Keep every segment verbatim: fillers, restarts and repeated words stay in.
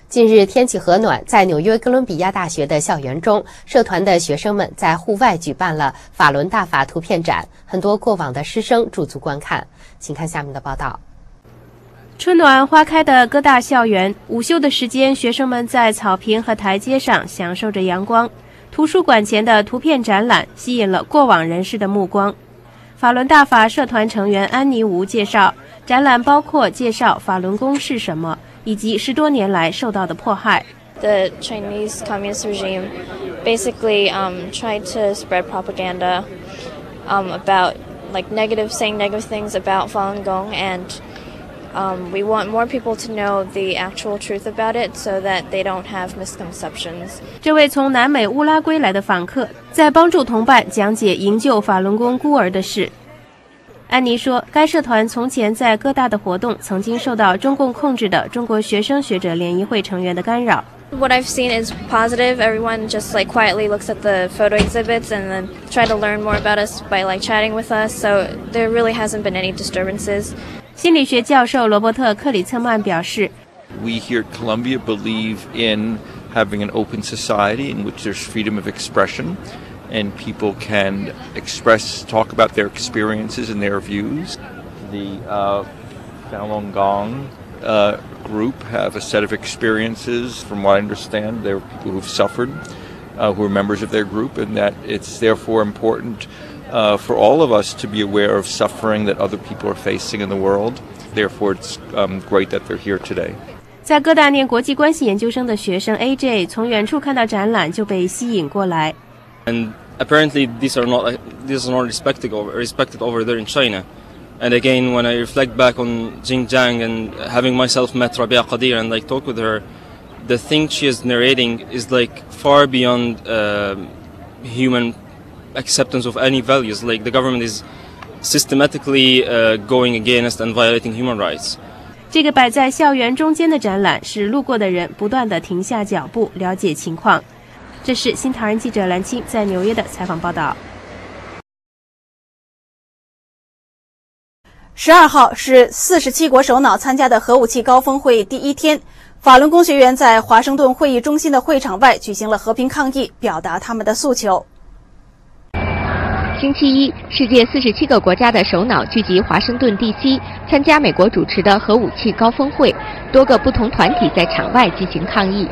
近日天气和暖，在纽约哥伦比亚大学的校园中，社团的学生们在户外举办了法轮大法图片展，很多过往的师生驻足观看。请看下面的报道。 春暖花开的哥大校园，午休的时间，学生们在草坪和台阶上享受着阳光。图书馆前的图片展览吸引了过往人士的目光。法轮大法社团成员安妮吴介绍，展览包括介绍法轮功是什么，以及十多年来受到的迫害。 The Chinese communist regime basically um, tried to spread propaganda um, about like negative, saying negative things about Falun Gong, and um, we want more people to know the actual truth about it so that they don't have misconceptions. 这位从南美乌拉圭来的访客在帮助同伴讲解营救法轮功孤儿的事。安妮说，该社团从前在哥大的活动曾经受到中共控制的中国学生学者联谊会成员的干扰。 What I've seen is positive. Everyone just like quietly looks at the photo exhibits and then try to learn more about us by like chatting with us. So there really hasn't been any disturbances. 心理学教授罗伯特·克里策曼表示 We here at Columbia believe in having an open society in which there's freedom of expression and people can express, talk about their experiences and their views. The uh, Falun Gong uh, group have a set of experiences, from what I understand. There are people who've suffered, uh, who are members of their group, and that it's therefore important uh, for all of us to be aware of suffering that other people are facing in the world. Therefore, it's um, great that they're here today. 在哥大念国际关系研究生的学生 A J 从远处看到展览就被吸引过来。 And apparently these are not these are not respected over respected over there in China. And again, when I reflect back on Xinjiang and having myself met Rabia Qadir and like talk with her, the thing she is narrating is like far beyond uh, human acceptance of any values. Like the government is systematically uh, going against and violating human rights. 这个摆在校园中间的展览，使路过的人不断地停下脚步，了解情况。这是新唐人记者蓝青在纽约的采访报道。 十二号是四十七国首脑参加的核武器高峰会第一天，法轮功学员在华盛顿会议中心的会场外举行了和平抗议，表达他们的诉求。 星期一，世界四十七个国家的首脑聚集华盛顿 D C 参加美国主持的核武器高峰会，多个不同团体在场外进行抗议。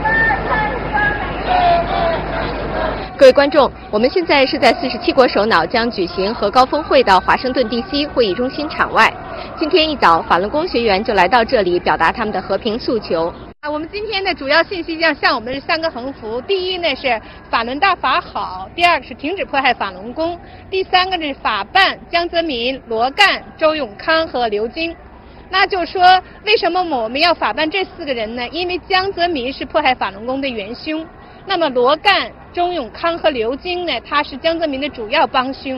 各位观众，我们现在是在四十七国首脑将举行核高峰会的华盛顿 D C 会议中心场外。今天一早，法轮功学员就来到这里，表达他们的和平诉求。 啊，我们今天的主要信息像像我们是三个横幅，第一呢是法轮大法好，第二个是停止迫害法轮功，第三个是法办江泽民、罗干、周永康和刘晶。那就是说，为什么我们要法办这四个人呢？因为江泽民是迫害法轮功的元凶，那么罗干、周永康和刘晶呢，他是江泽民的主要帮凶。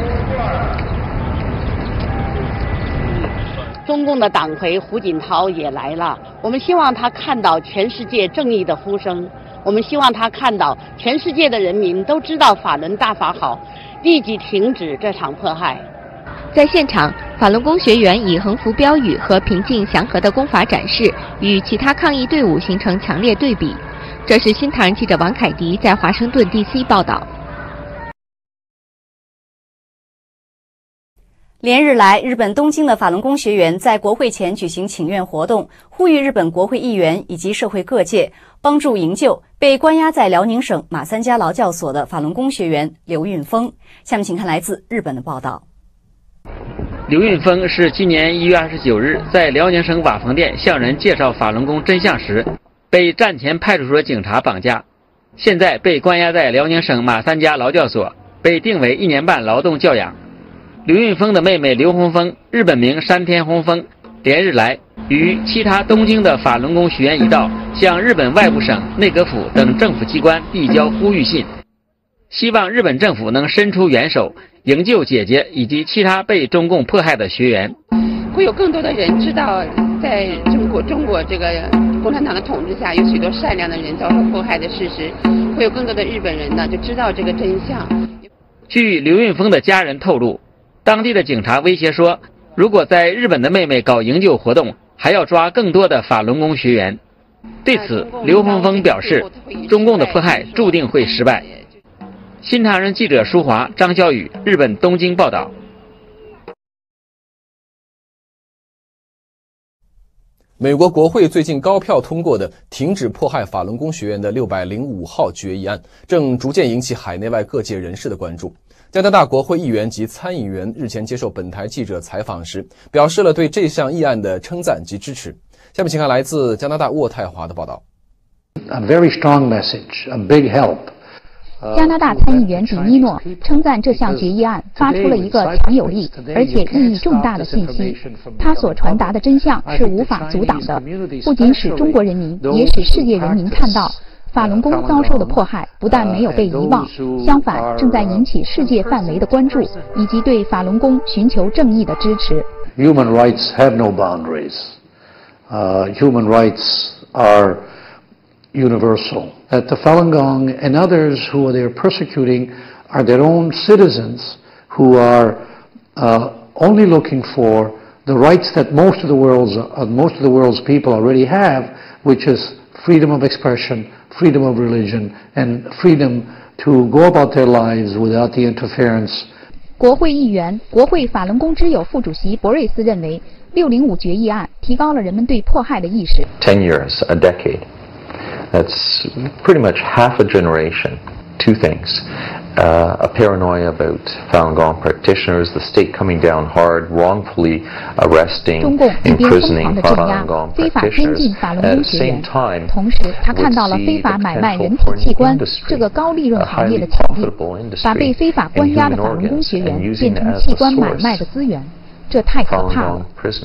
中共的党魁胡锦涛也来了，我们希望他看到全世界正义的呼声，我们希望他看到全世界的人民都知道法轮大法好，立即停止这场迫害。 在现场，法轮功学员以横幅标语和平静祥和的功法展示，与其他抗议队伍形成强烈对比。这是新唐人记者王凯迪在华盛顿 D C 报道。 连日来，日本东京的法轮功学员在国会前举行请愿活动，呼吁日本国会议员以及社会各界帮助营救被关押在辽宁省马三家劳教所的法轮功学员刘运峰。下面请看来自日本的报道。 刘运峰是今年一月二十九日在辽宁省瓦房店向人介绍法轮功真相时，被站前派出所警察绑架，现在被关押在辽宁省马三家劳教所，被定为一年半劳动教养。刘运峰的妹妹刘洪峰，日本名山田洪峰，连日来与其他东京的法轮功学员一道，向日本外务省、内阁府等政府机关递交呼吁信，希望日本政府能伸出援手，营救姐姐以及其他被中共迫害的学员。 会有更多的人知道，在中国中国这个共产党的统治下，有许多善良的人遭受迫害的事实，会有更多的日本人呢就知道这个真相。 据刘运峰的家人透露，当地的警察威胁说，如果在日本的妹妹搞营救活动，还要抓更多的法轮功学员。 对此，刘峰峰表示，中共的迫害注定会失败。新唐人记者舒华、张小雨，日本东京报道。 美国国会最近高票通过的停止迫害法轮功学员的六百零五号决议案，正逐渐引起海内外各界人士的关注。加拿大国会议员及参议员日前接受本台记者采访时，表示了对这项议案的称赞及支持。下面请看来自加拿大渥太华的报道。 A very strong message, a big help. 加拿大参议员迪尼诺称赞这项决议案发出了一个强有力而且意义重大的信息，它所传达的真相是无法阻挡的，不仅使中国人民，也使世界人民看到，法轮功遭受的迫害不但没有被遗忘，相反正在引起世界范围的关注，以及对法轮功寻求正义的支持。 Human rights have no boundaries. Uh, human rights are universal. That the Falun Gong and others who they are persecuting are their own citizens who are uh, only looking for the rights that most of the world's uh, most of the world's people already have, which is freedom of expression, freedom of religion, and freedom to go about their lives without the interference. 国会议员、国会法轮功之友副主席博瑞斯认为，六零五决议案提高了人们对迫害的意识。 Ten years, a decade. That's pretty much half a generation. Two things. Uh, a paranoia about Falun Gong practitioners, the state coming down hard, wrongfully arresting, imprisoning Falun Gong practitioners. At the same time, 同时，他看到了非法买卖人体器官这个高利润行业的潜力，把被非法关押的法轮功学员变成器官买卖的资源，这太可怕了。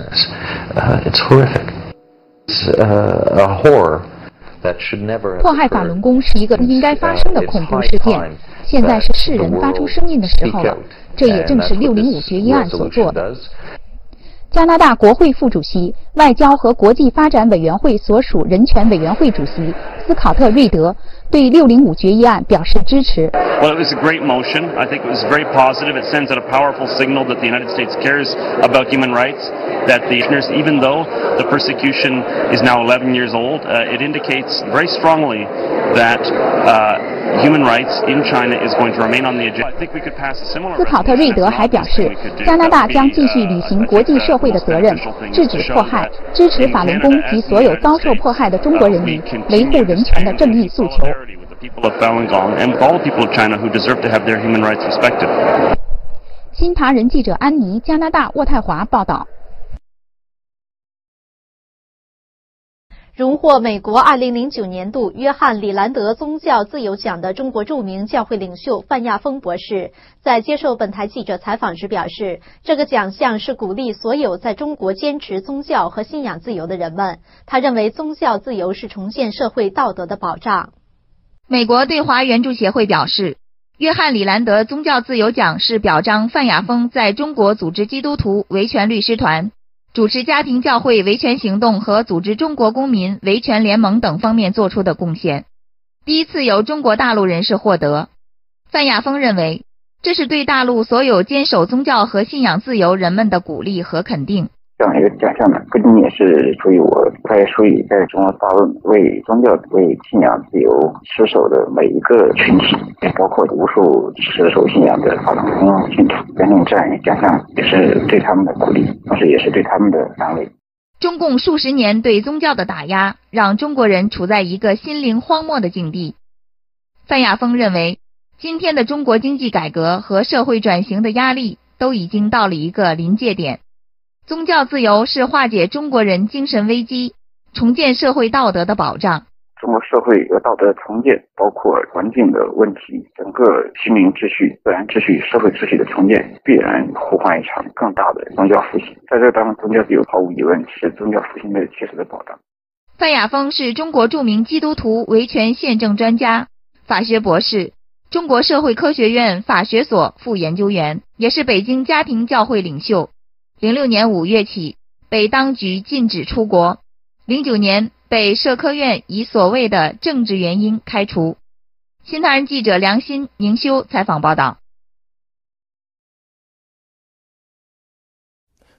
Uh, it's horrific. It's uh, a horror. 迫害法轮功是一个不应该发生的恐怖事件，现在是世人发出声音的时候了，这也正是六零五决议案所做的。加拿大国会副主席、外交和国际发展委员会所属人权委员会主席斯考特·瑞德对六零五决议案表示支持。 Well, it was a great motion. I think it was very positive. It sends out a powerful signal that the United States cares about human rights, that the even though the persecution is now eleven years old, uh, it indicates very strongly that uh, human rights in China is going to remain on the agenda. I think we could pass a similar. 斯考特·瑞德还表示，加拿大将继续履行国际社会的责任，制止迫害，支持法轮功及所有遭受迫害的中国人民，维护人权的正义诉求。新唐人记者安妮，加拿大渥太华报道。 荣获美国二零零九年度约翰·里兰德宗教自由奖的中国著名教会领袖范亚峰博士在接受本台记者采访时表示，这个奖项是鼓励所有在中国坚持宗教和信仰自由的人们。他认为宗教自由是重建社会道德的保障。 美国对华援助协会表示，约翰·里兰德宗教自由奖是表彰范亚峰在中国组织基督徒维权律师团、主持家庭教会维权行动和组织中国公民维权联盟等方面做出的贡献，第一次由中国大陆人士获得。范亚峰认为，这是对大陆所有坚守宗教和信仰自由人们的鼓励和肯定。 这样一个奖项呢，不仅仅是属于我，它也属于在中国大陆为宗教、为信仰自由持守的每一个群体，也包括无数持守信仰的法轮功信徒。等等，这样一个奖项也是对他们的鼓励，同时也是对他们的安慰。 中共数十年对宗教的打压，让中国人处在一个心灵荒漠的境地。范亚峰认为，今天的中国经济改革和社会转型的压力都已经到了一个临界点。宗教自由是化解中国人精神危机、重建社会道德的保障。 中国社会和道德重建，包括环境的问题，整个心灵秩序、自然秩序、社会秩序的重建，必然呼唤一场更大的宗教复兴。在这当中，宗教自由毫无疑问是宗教复兴的切实的保障。 范亚峰是中国著名基督徒维权宪政专家、法学博士，中国社会科学院法学所副研究员，也是北京家庭教会领袖。零六年五月起被当局禁止出国，零九年被社科院以所谓的政治原因开除。新唐人记者梁鑫、宁修采访报道。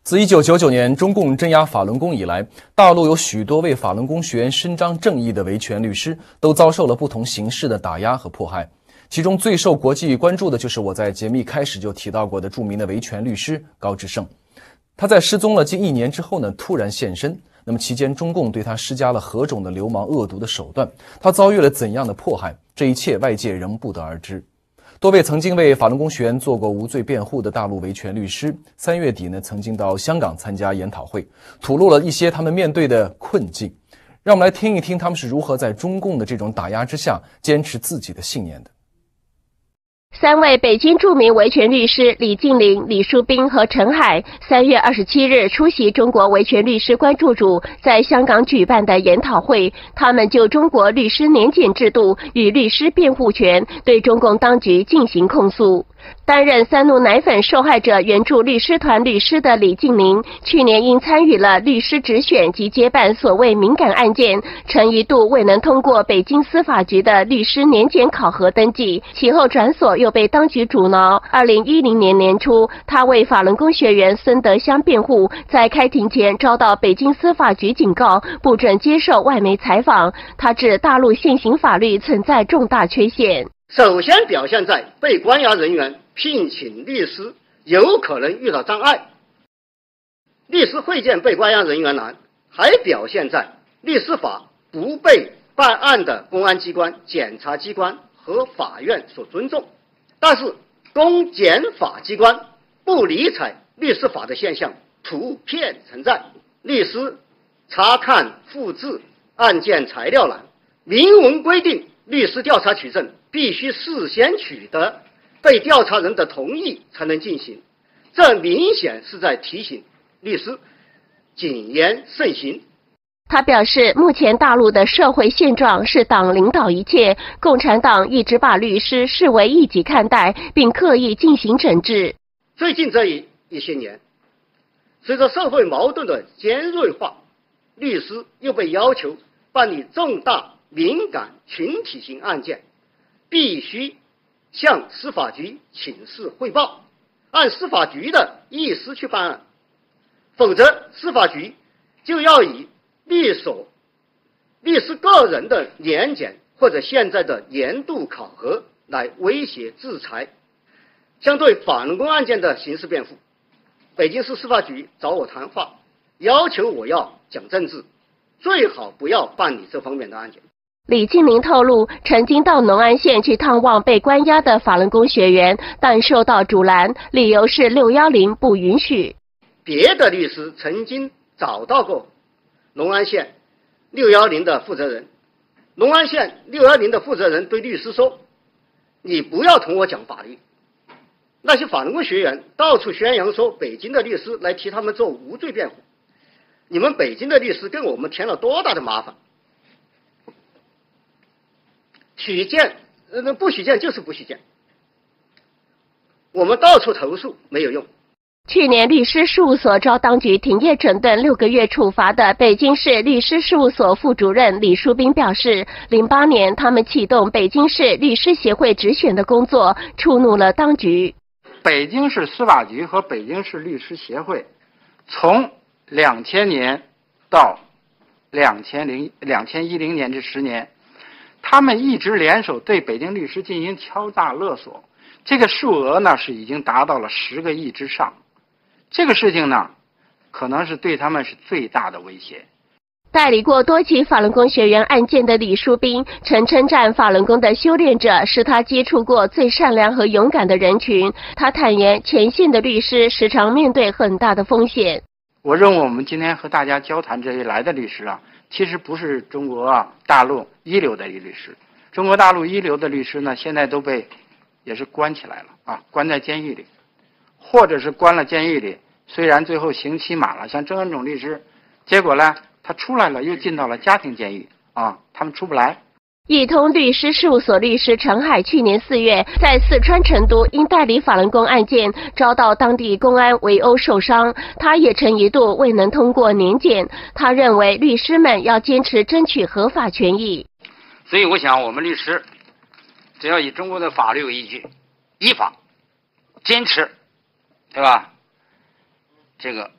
自一九九九年中共镇压法轮功以来，大陆有许多为法轮功学员伸张正义的维权律师都遭受了不同形式的打压和迫害。其中最受国际关注的就是我在节目一开始就提到过的著名的维权律师高志胜。他在失踪了近一年之后呢，突然现身。那么期间中共对他施加了何种的流氓恶毒的手段，他遭遇了怎样的迫害，这一切外界仍不得而知。多位曾经为法轮功学员做过无罪辩护的大陆维权律师，三月底呢，曾经到香港参加研讨会，吐露了一些他们面对的困境。让我们来听一听他们是如何在中共的这种打压之下坚持自己的信念的。 三位北京著名维权律师李静林、李树斌和陈海，三月二十七日出席中国维权律师关注组在香港举办的研讨会，他们就中国律师年检制度与律师辩护权对中共当局进行控诉。担任三鹿奶粉受害者援助律师团律师的李静林，去年因参与了律师直选及接办所谓敏感案件，曾一度未能通过北京司法局的律师年检考核登记，其后转所又被当局阻挠。二零一零年年初，他为法轮功学员孙德香辩护，在开庭前遭到北京司法局警告，不准接受外媒采访。他指大陆现行法律存在重大缺陷。 首先表现在被关押人员聘请律师有可能遇到障碍，律师会见被关押人员难，还表现在律师法不被办案的公安机关、检察机关和法院所尊重。但是公检法机关不理睬律师法的现象普遍存在，律师查看复制案件材料栏明文规定，律师调查取证必须事先取得被调查人的同意才能进行，这明显是在提醒律师谨言慎行。 他表示，目前大陆的社会现状是党领导一切，共产党一直把律师视为异己看待，并刻意进行整治。 最近这一一些年，随着社会矛盾的尖锐化，律师又被要求办理重大敏感群体性案件，必须向司法局请示汇报，按司法局的意思去办案，否则司法局就要以律所律师个人的年检或者现在的年度考核来威胁制裁。相对法轮功案件的刑事辩护，北京市司法局找我谈话，要求我要讲政治，最好不要办理这方面的案件。 李静林透露，曾经到农安县去探望被关押的法轮功学员，但受到阻拦，理由是六一零不允许。 别的律师曾经找到过农安县六一零的负责人，农安县六一零的负责人对律师说：“你不要同我讲法律。”那些法轮功学员到处宣扬说北京的律师来替他们做无罪辩护，你们北京的律师跟我们添了多大的麻烦？许见，呃，不许见就是不许见。我们到处投诉没有用。 去年律师事务所遭当局停业整顿六个月处罚的北京市律师事务所副主任李树斌表示，零八年他们启动北京市律师协会直选的工作，触怒了当局。 北京市司法局和北京市律师协会从两千年到两千零两千一零年这十年，他们一直联手对北京律师进行敲诈勒索，这个数额呢是已经达到了十个亿之上。这个事情呢，可能是对他们是最大的威胁。 代理过多起法轮功学员案件的李树斌曾称赞法轮功的修炼者是他接触过最善良和勇敢的人群。他坦言，前线的律师时常面对很大的风险。 我认为我们今天和大家交谈这些来的律师啊，其实不是中国啊大陆一流的律师。中国大陆一流的律师呢，现在都被也是关起来了啊，关在监狱里，或者是关了监狱里，虽然最后刑期满了，像郑恩种律师，结果呢他出来了，又进到了家庭监狱啊，他们出不来。 易通律师事务所律师陈海去年四月在四川成都因代理法轮功案件遭到当地公安围殴受伤，他也曾一度未能通过年检。他认为律师们要坚持争取合法权益。 所以我想我们律师只要以中国的法律为依据，依法坚持，对吧？这个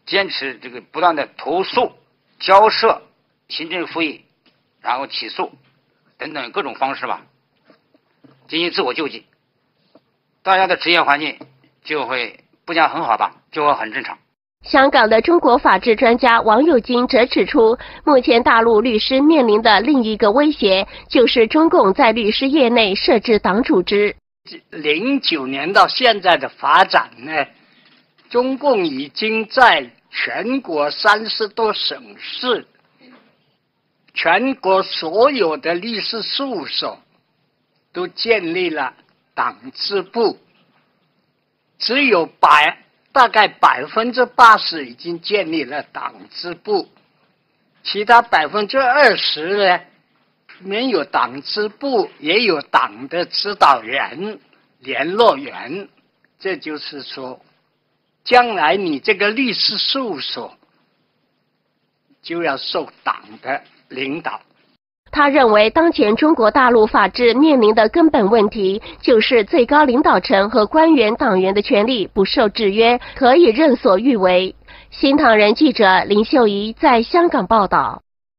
坚持这个不断的投诉、交涉、行政复议，然后起诉等等各种方式吧，进行自我救济，大家的职业环境就会不讲很好吧，就会很正常。 香港的中国法治专家王友金则指出，目前大陆律师面临的另一个威胁，就是中共在律师业内设置党组织。 零九年到现在的发展呢，中共已经在全国三十多省市，全国所有的律师事务所都建立了党支部，只有百大概百分之八十已经建立了党支部，其他百分之二十呢，没有党支部，也有党的指导员、联络员。这就是说，将来你这个律师事务所就要受党的领导。 他认为，当前中国大陆法治面临的根本问题，就是最高领导层和官员党员的权力不受制约，可以任所欲为。新唐人记者林秀仪在香港报道。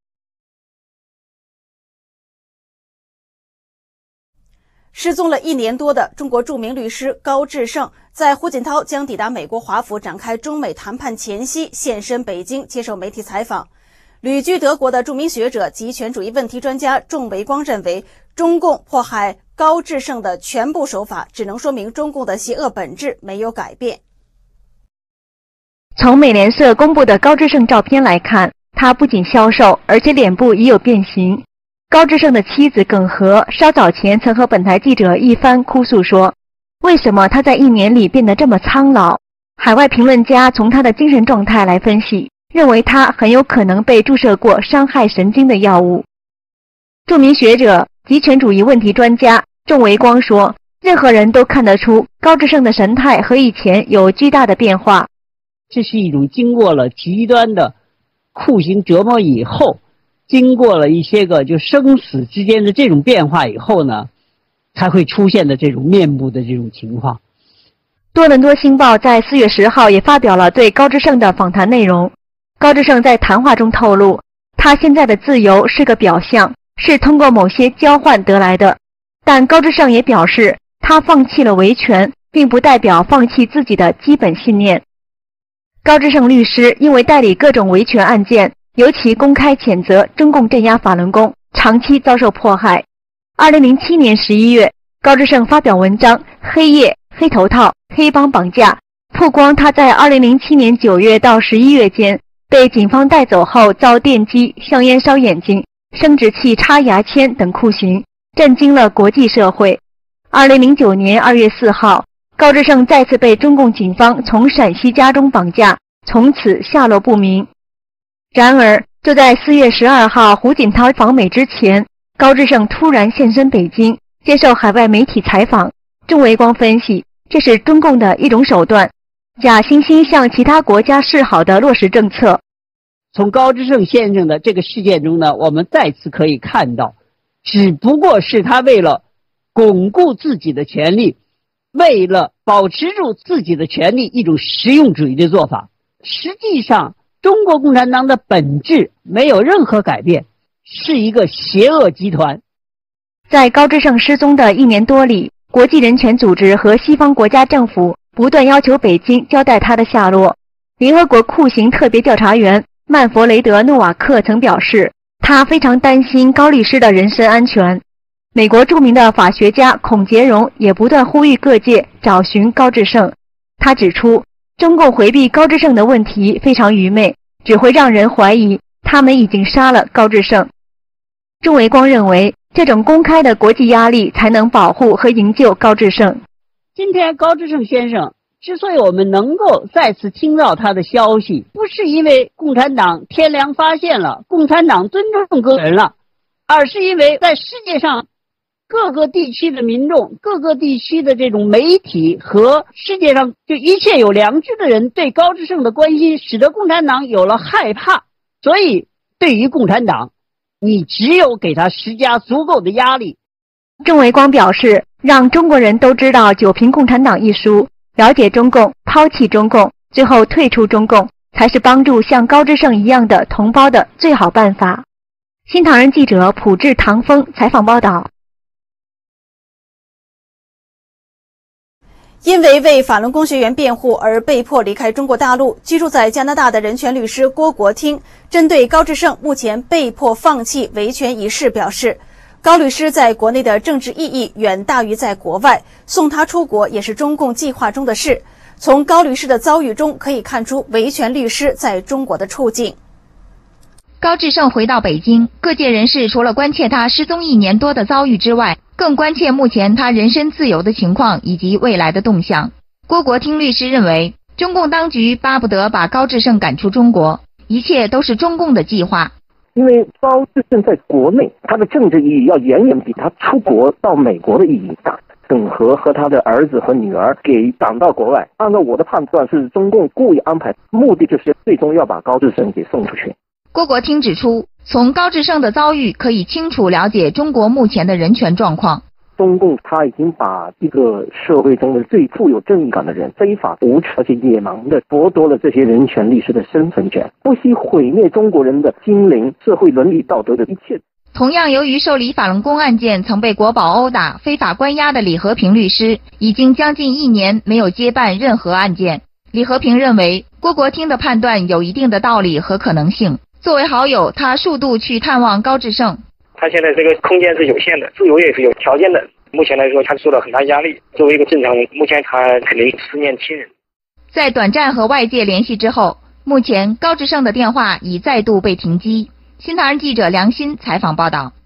失踪了一年多的中国著名律师高志胜，在胡锦涛将抵达美国华府展开中美谈判前夕，现身北京接受媒体采访。旅居德国的著名学者、极权主义问题专家仲维光认为，中共迫害高志胜的全部手法，只能说明中共的邪恶本质没有改变。 从美联社公布的高志胜照片来看，他不仅消瘦，而且脸部已有变形。高志胜的妻子耿和稍早前曾和本台记者一番哭诉说，为什么他在一年里变得这么苍老？海外评论家从他的精神状态来分析，认为他很有可能被注射过伤害神经的药物。著名学者、极权主义问题专家仲维光说，任何人都看得出高志胜的神态和以前有巨大的变化。 这是一种经过了极端的酷刑折磨以后，经过了一些个就生死之间的这种变化以后呢，才会出现的这种面部的这种情况。 多伦多星报在四月十号也发表了对高志胜的访谈内容。高志胜在谈话中透露，他现在的自由是个表象，是通过某些交换得来的。但高志胜也表示，他放弃了维权，并不代表放弃自己的基本信念。高志胜律师因为代理各种维权案件，尤其公开谴责中共镇压法轮功，长期遭受迫害。二零零七年十一月，高志胜发表文章《黑夜、黑头套、黑帮绑架》，曝光他在二零零七年九月到十一月间被警方带走后遭电击、香烟烧眼睛、生殖器插牙签等酷刑，震惊了国际社会。二零零九年二月四号，高志胜再次被中共警方从陕西家中绑架，从此下落不明。然而，就在四月十二号胡锦涛访美之前，高志胜突然现身北京，接受海外媒体采访。仲维光分析，这是中共的一种手段，假惺惺向其他国家示好的落实政策。 从高志胜先生的这个事件中呢，我们再次可以看到，只不过是他为了巩固自己的权利，为了保持住自己的权利，一种实用主义的做法。实际上，中国共产党的本质没有任何改变，是一个邪恶集团。 在高志胜失踪的一年多里，国际人权组织和西方国家政府不断要求北京交代他的下落。联合国酷刑特别调查员曼弗雷德·诺瓦克曾表示，他非常担心高律师的人身安全。美国著名的法学家孔杰荣也不断呼吁各界找寻高志胜。他指出，中共回避高志胜的问题非常愚昧，只会让人怀疑他们已经杀了高志胜。仲维光认为，这种公开的国际压力才能保护和营救高志胜。 今天高志胜先生之所以我们能够再次听到他的消息，不是因为共产党天良发现了，共产党尊重个人了，而是因为在世界上各个地区的民众、各个地区的这种媒体和世界上就一切有良知的人对高志胜的关心，使得共产党有了害怕。所以对于共产党，你只有给他施加足够的压力。 仲维光表示，让中国人都知道《九评共产党》一书，了解中共，抛弃中共，最后退出中共， 才是帮助像高志胜一样的同胞的最好办法。新唐人记者普志唐峰采访报道。 因为为法轮功学员辩护而被迫离开中国大陆，居住在加拿大的人权律师郭国听针对高志胜目前被迫放弃维权一事表示，高律师在国内的政治意义远大于在国外，送他出国也是中共计划中的事。从高律师的遭遇中可以看出维权律师在中国的处境。 高志胜回到北京，各界人士除了关切他失踪一年多的遭遇之外，更关切目前他人身自由的情况以及未来的动向。郭国听律师认为，中共当局巴不得把高志胜赶出中国，一切都是中共的计划。 因为高志胜在国内，他的政治意义要远远比他出国到美国的意义大。整合和他的儿子和女儿给赶到国外，按照我的判断是中共故意安排，目的就是最终要把高志胜给送出去。 郭国听指出，从高志胜的遭遇可以清楚了解中国目前的人权状况。 中共他已经把一个社会中的最富有正义感的人非法无耻而且野蛮的剥夺了这些人权律师的生存权，不惜毁灭中国人的心灵、社会伦理道德的一切。 同样由于受理法轮功案件曾被国保殴打、非法关押的李和平律师，已经将近一年没有接办任何案件。李和平认为郭国听的判断有一定的道理和可能性。作为好友，他数度去探望高志胜。 他现在这个空间是有限的，自由也是有条件的。目前来说，他受到很大压力。作为一个正常人，目前他肯定思念亲人。 在短暂和外界联系之后，目前高志胜的电话已再度被停机。新唐人记者梁鑫采访报道。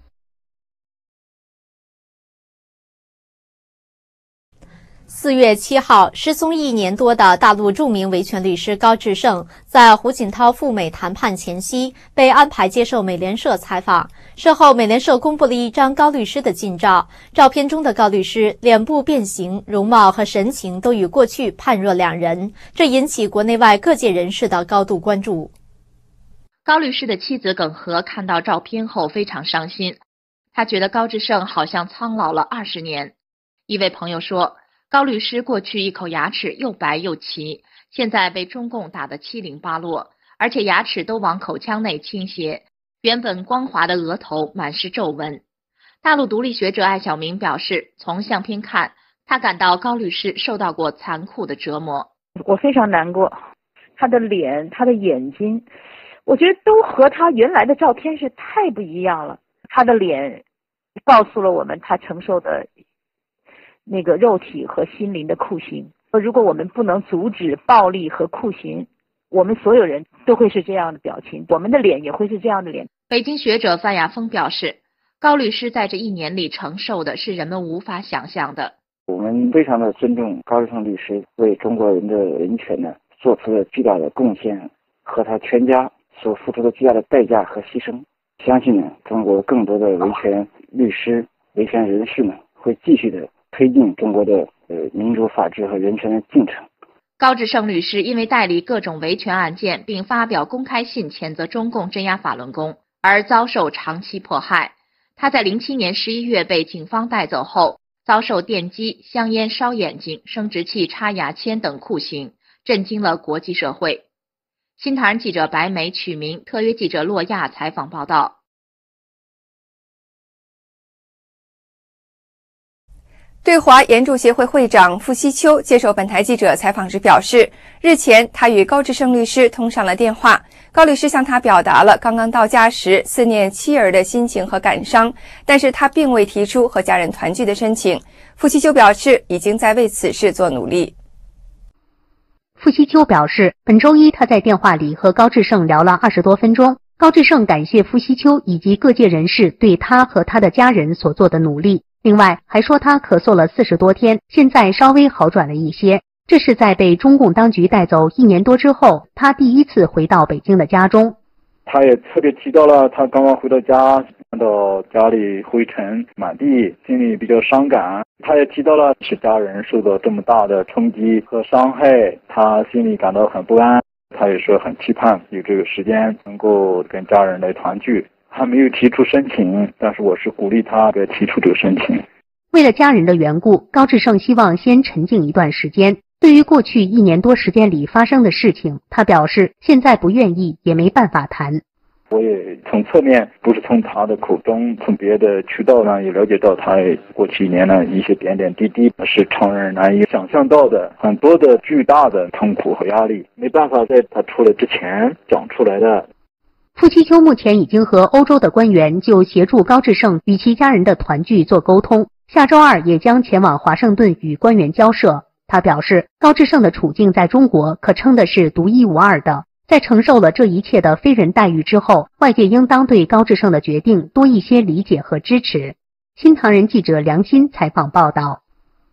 四月七号，失踪一年多的大陆著名维权律师高志胜，在胡锦涛赴美谈判前夕，被安排接受美联社采访。事后，美联社公布了一张高律师的近照，照片中的高律师脸部变形，容貌和神情都与过去判若两人，这引起国内外各界人士的高度关注。 高律师的妻子耿和看到照片后非常伤心，她觉得高志胜好像苍老了二十年。一位朋友说，高律师过去一口牙齿又白又齐，现在被中共打得七零八落，而且牙齿都往口腔内倾斜，原本光滑的额头满是皱纹。大陆独立学者艾晓明表示，从相片看，他感到高律师受到过残酷的折磨。 我非常难过，他的脸，他的眼睛，我觉得都和他原来的照片是太不一样了。他的脸告诉了我们他承受的那个肉体和心灵的酷刑。如果我们不能阻止暴力和酷刑，我们所有人都会是这样的表情，我们的脸也会是这样的脸。 北京学者范亚峰表示，高律师在这一年里承受的是人们无法想象的。 我们非常的尊重高志胜律师为中国人的人权呢做出了巨大的贡献，和他全家所付出的巨大的代价和牺牲。相信呢，中国更多的维权律师、维权人士呢，会继续的推进中国的呃民主、法治和人权的进程。 高志胜律师因为代理各种维权案件，并发表公开信谴责中共镇压法轮功，而遭受长期迫害。他在零七年十一月被警方带走后，遭受电击、香烟烧眼睛、生殖器插牙签等酷刑，震惊了国际社会。新唐人记者白梅、曲明，特约记者洛亚采访报道。 对华援助协会会长傅希秋接受本台记者采访时表示，日前他与高志胜律师通上了电话，高律师向他表达了刚刚到家时思念妻儿的心情和感伤，但是他并未提出和家人团聚的申请。傅希秋表示，已经在为此事做努力。 傅希秋表示，本周一他在电话里和高志胜聊了二十多分钟，高志胜感谢傅希秋以及各界人士对他和他的家人所做的努力。另外还说他咳嗽了四十多天，现在稍微好转了一些。这是在被中共当局带走一年多之后，他第一次回到北京的家中。 他也特别提到了他刚刚回到家，看到家里灰尘满地，心里比较伤感。他也提到了是家人受到这么大的冲击和伤害，他心里感到很不安。他也说很期盼有这个时间能够跟家人来团聚。还没有提出申请，但是我是鼓励他来提出这个申请。 为了家人的缘故，高志胜希望先沉静一段时间。 对于过去一年多时间里发生的事情，他表示现在不愿意也没办法谈。 我也从侧面，不是从他的口中，从别的渠道上也了解到他过去一年的一些点点滴滴，是常人难以想象到的，很多的巨大的痛苦和压力，没办法在他出来之前讲出来的。 傅西秋目前已经和欧洲的官员就协助高志胜与其家人的团聚做沟通，下周二也将前往华盛顿与官员交涉。他表示，高志胜的处境在中国可称的是独一无二的。在承受了这一切的非人待遇之后，外界应当对高志胜的决定多一些理解和支持。新唐人记者梁鑫采访报道。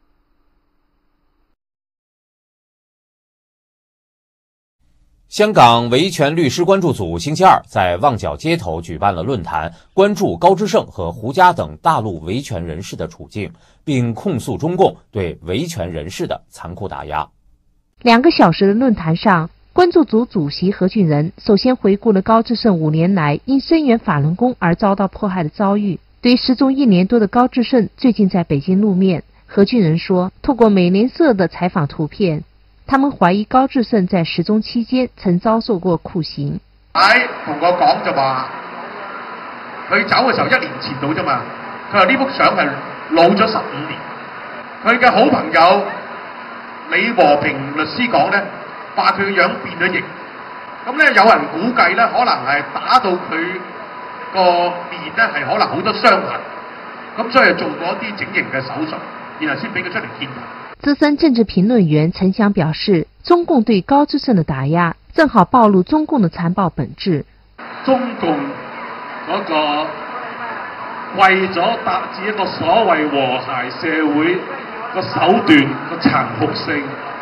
香港维权律师关注组星期二在旺角街头举办了论坛，关注高志胜和胡佳等大陆维权人士的处境，并控诉中共对维权人士的残酷打压。 两个小时的论坛上，关注组主席何俊仁首先回顾了高志胜五年来因声援法轮功而遭到迫害的遭遇。对失踪一年多的高志胜最近在北京露面，何俊仁说，透过美联社的采访图片，他們懷疑高志勝在失蹤期間曾遭受過酷刑。 喺同我講就話，佢走嘅時候一年前到啫嘛。佢話呢幅相係老咗十五年。佢嘅好朋友李和平律師講咧，話佢嘅樣變咗形。咁咧有人估計咧，可能係打到佢個面咧係可能好多傷痕，咁所以做過一啲整形嘅手術，然後先俾佢出嚟見人。 資深政治評論員陳翔表示，中共對高志勝的打壓正好暴露中共的殘暴本質。 中共嗰個為咗達至一個所謂和諧社會個手段個殘酷性，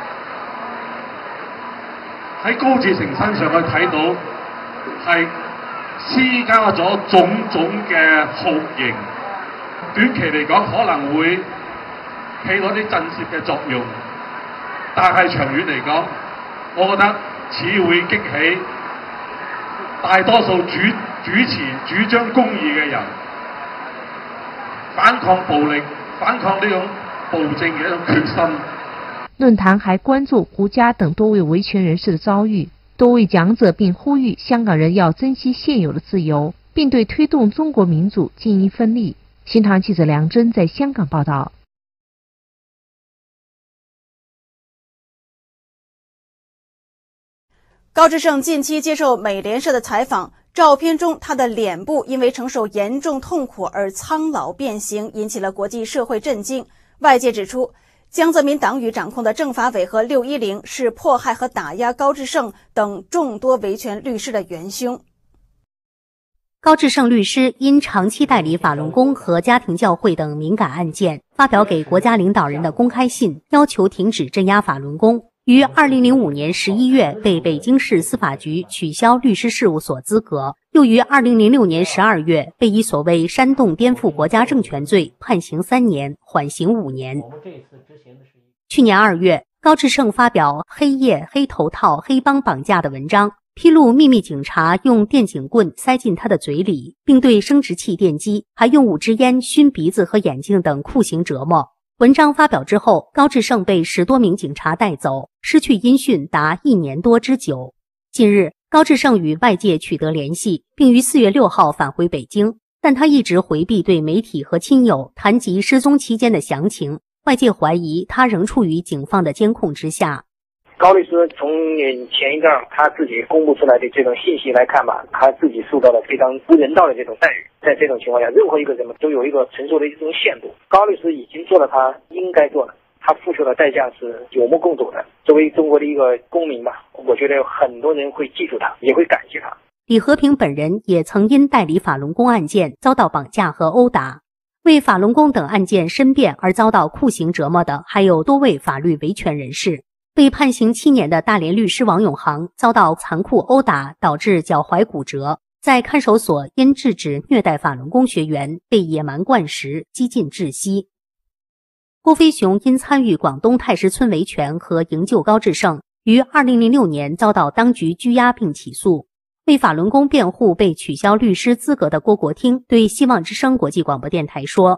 喺高志成身上去睇到係施加咗種種嘅酷刑，短期嚟講可能會起到啲震懾嘅作用，但係長遠嚟講，我覺得只會激起大多數主主持主張公義嘅人反抗暴力、反抗呢種暴政嘅一種決心。 論壇還關注胡佳等多位維權人士的遭遇，多位講者並呼籲香港人要珍惜現有的自由，並對推動中國民主盡一分力。新唐記者梁真在香港報道。 高志胜近期接受美联社的采访，照片中他的脸部因为承受严重痛苦而苍老变形，引起了国际社会震惊。外界指出，江泽民党羽掌控的政法委和六一零是迫害和打压高志胜等众多维权律师的元凶。 高志胜律师因长期代理法轮功和家庭教会等敏感案件，发表给国家领导人的公开信，要求停止镇压法轮功。于二零零五年十一月被北京市司法局取消律师事务所资格，又于二零零六年十二月被以所谓煽动颠覆国家政权罪判刑三年，缓刑五年。去年二月，高志胜发表《黑夜、黑头套、黑帮绑架》的文章，披露秘密警察用电警棍塞进他的嘴里，并对生殖器电击，还用五支烟熏鼻子和眼睛等酷刑折磨。文章发表之后，高志胜被十多名警察带走，失去音讯达一年多之久。近日，高志胜与外界取得联系，并于四月六号返回北京，但他一直回避对媒体和亲友谈及失踪期间的详情，外界怀疑他仍处于警方的监控之下。 高律师从前一段他自己公布出来的这种信息来看吧，他自己受到了非常不人道的这种待遇。在这种情况下，任何一个人都有一个承受的一种限度。高律师已经做了他应该做的，他付出的代价是有目共睹的。作为中国的一个公民吧，我觉得很多人会记住他，也会感激他。 李和平本人也曾因代理法轮功案件遭到绑架和殴打。为法轮功等案件申辩而遭到酷刑折磨的还有多位法律维权人士。被判刑七年的大连律师王永航遭到残酷殴打，导致脚踝骨折，在看守所因制止虐待法轮功学员被野蛮灌食，几近窒息。郭飞雄因参与广东太师村维权和营救高志胜，于二零零六年遭到当局拘押并起诉。为法轮功辩护被取消律师资格的郭国听对希望之声国际广播电台说：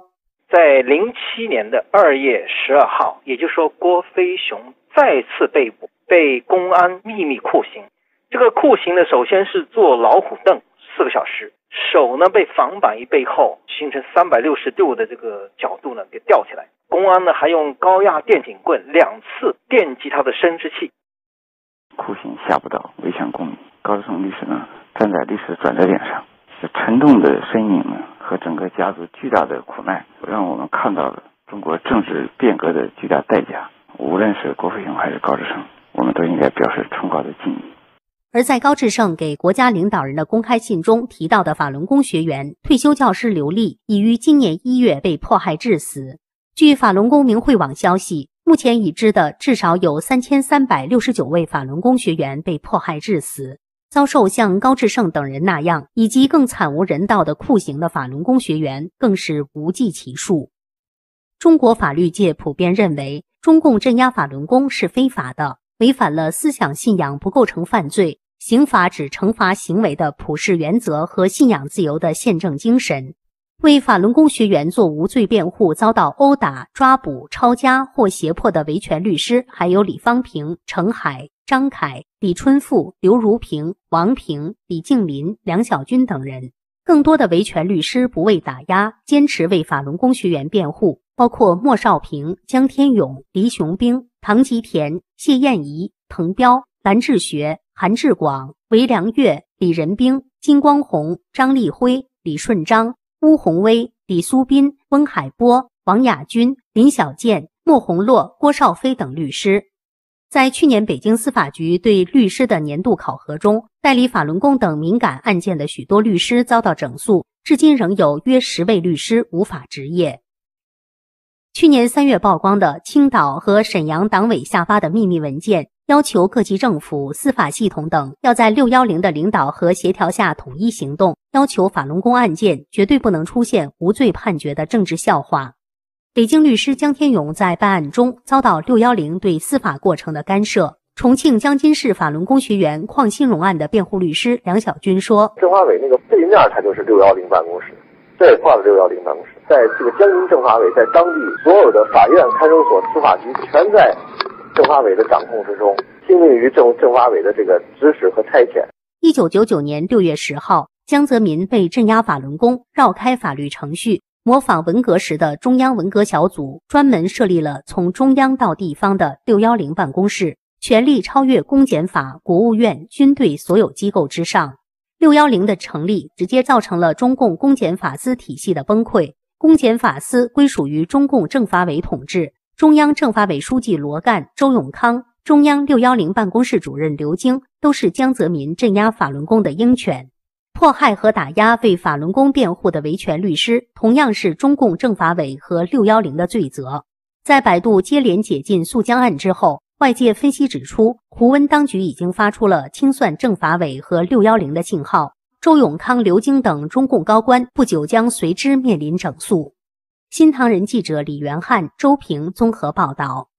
在零七年的二月十二号，也就是说郭飞雄再次被捕，被公安秘密酷刑。这个酷刑呢，首先是坐老虎凳四个小时，手呢被绑板一背后，形成三百六十度的这个角度呢给吊起来。公安呢还用高压电警棍两次电击他的生殖器。 酷刑吓不倒维权公民，高志胜律师呢站在历史转折点上，沉重的身影呢和整个家族巨大的苦难，让我们看到了中国政治变革的巨大代价。无论是郭飞雄还是高志胜，我们都应该表示崇高的敬意。 而在高志胜给国家领导人的公开信中提到的法轮功学员退休教师刘丽，已于今年一月被迫害致死。据法轮功明慧网消息，目前已知的至少有三千三百六十九位法轮功学员被迫害致死，遭受像高志胜等人那样以及更惨无人道的酷刑的法轮功学员更是无计其数。中国法律界普遍认为，中共镇压法轮功是非法的，违反了思想信仰不构成犯罪，刑法只惩罚行为的普世原则和信仰自由的宪政精神。为法轮功学员做无罪辩护遭到殴打、抓捕、抄家或胁迫的维权律师还有李方平、程海、张凯、李春富、刘如平、王平、李静林、梁小军等人。更多的维权律师不畏打压，坚持为法轮功学员辩护，包括莫少平、江天勇、黎雄兵、唐吉田、谢燕仪、滕彪、蓝志学、韩志广、韦良月、李仁兵、金光红、张立辉、李顺章、邬宏威、李苏斌、温海波、王亚军、林小健、莫洪洛、郭少飞等律师。在去年北京司法局对律师的年度考核中，代理法轮功等敏感案件的许多律师遭到整肃，至今仍有约十位律师无法执业。去年三月曝光的青岛和沈阳党委下发的秘密文件，要求各级政府、司法系统等要在六一零的领导和协调下统一行动，要求法轮功案件绝对不能出现无罪判决的政治笑话。北京律师江天勇在办案中遭到六一零对司法过程的干涉。重庆江津市法轮功学员邝新荣案的辩护律师梁小军说， 政法委那个对面它就是六一零办公室，这也挂了六一零办公室，在这个江津政法委在当地所有的法院、看守所、司法局全在政法委的掌控之中，听命于政政法委的这个指使和差遣。 一九九九年六月十号，江泽民被镇压法轮功，绕开法律程序，模仿文革时的中央文革小组，专门设立了从中央到地方的六一零办公室，权力超越公检法、国务院、军队所有机构之上。六一零的成立直接造成了中共公检法司体系的崩溃，公检法司归属于中共政法委统治，中央政法委书记罗干、周永康，中央六一零办公室主任刘京都是江泽民镇压法轮功的鹰犬。迫害和打压为法轮功辩护的维权律师，同样是中共政法委和六一零的罪责。在百度接连解禁肃江案之后，外界分析指出，胡温当局已经发出了清算政法委和六一零的信号，周永康、刘京等中共高官不久将随之面临整肃。新唐人记者李元汉、周平综合报道。